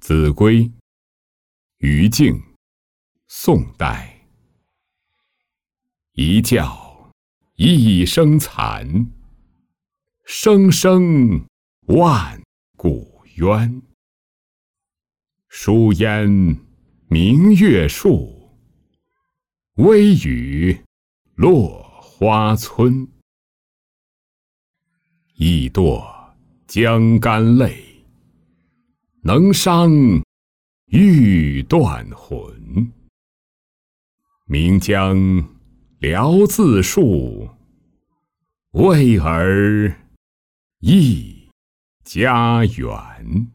子规，余敬，宋代。一教一声残，声声万古冤。疏烟明月树，微雨落花村。易堕江干泪，能伤欲断魂。名将辽自述，为尔忆家园。